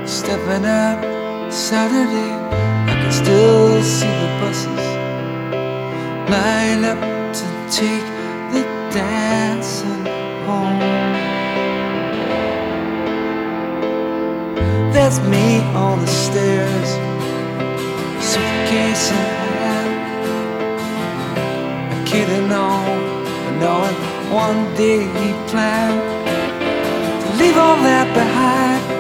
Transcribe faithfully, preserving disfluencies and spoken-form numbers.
Stepping out Saturday, I can still see the buses line up to take the dancing home. That's me on the stairs, suitcase in hand, a kidding on, knowing one day he planned to leave all that behind.